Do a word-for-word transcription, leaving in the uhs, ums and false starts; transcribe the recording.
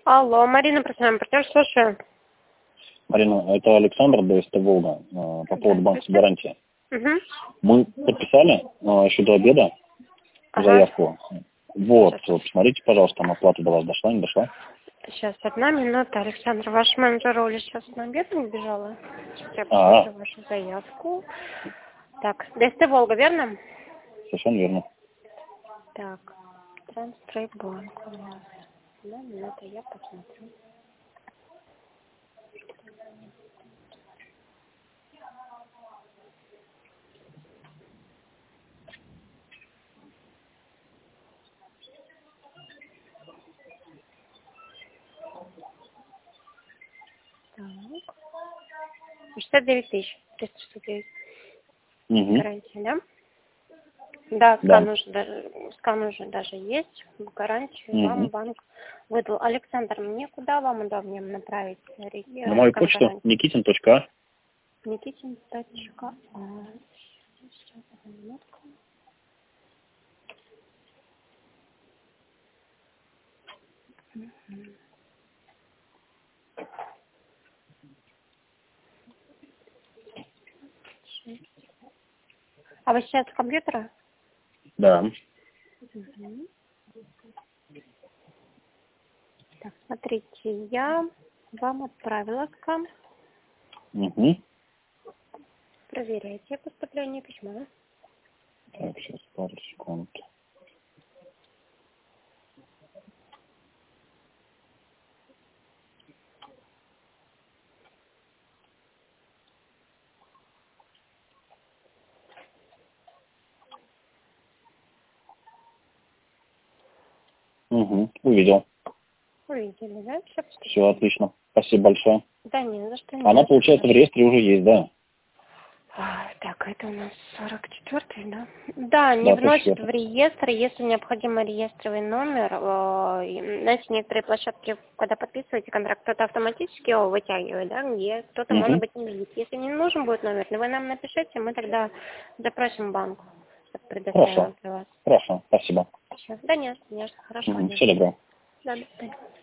Алло, Марина, просим, партнер, слушаю. Марина, это Александр, ДСТ «Волга», э, по поводу банковской гарантии. Угу. Мы подписали э, еще до обеда Ага. заявку. Вот, Сейчас. посмотрите, пожалуйста, там оплата до вас дошла, не дошла? Сейчас, одна минута, Александр. Ваш менеджер Оля сейчас на обед не бежала. Сейчас я А, посмотрю вашу заявку. Так, ДСТ «Волга», верно? совершенно верно. Так, Транстрейдбанк у нас. Одна минута, я посмотрю. Так. шестьдесят девять тысяч. триста шестьдесят девять. Угу. Гарантия, да? Да, Да. скан уже, даже, скан уже даже есть. В гарантию Угу. вам банк выдал. Александр, мне куда вам удобнее направить? Ре- На мою скан почту гарантии? никитин точка а. Никитин. Точка. А. Сейчас, одну минутку. Мгм. А вы сейчас с компьютера? Да. Мгм. Так, смотрите, я вам отправила скан. Угу. Проверяйте поступление письма. Так, сейчас пару секунд. Угу. Увидел. Увидели, да? Все Все отлично. Спасибо большое. Да не за что. Она, Нет. получается, в реестре уже есть, да? А, так, это у нас сорок четвёртый, да? Да, не Да, вносит точно. в реестр, если необходимо реестровый номер. э, и, знаете, некоторые площадки, когда подписываете контракт, кто-то автоматически его вытягивает, да, где кто-то, может Угу. быть, не видит. Если не нужен будет номер, вы нам напишите, мы тогда запросим банк, чтобы предоставил Хорошо. для вас. Хорошо. Спасибо. Всё. Да нет, конечно, хорошего Угу. дня. Все добро. Да, до свидания.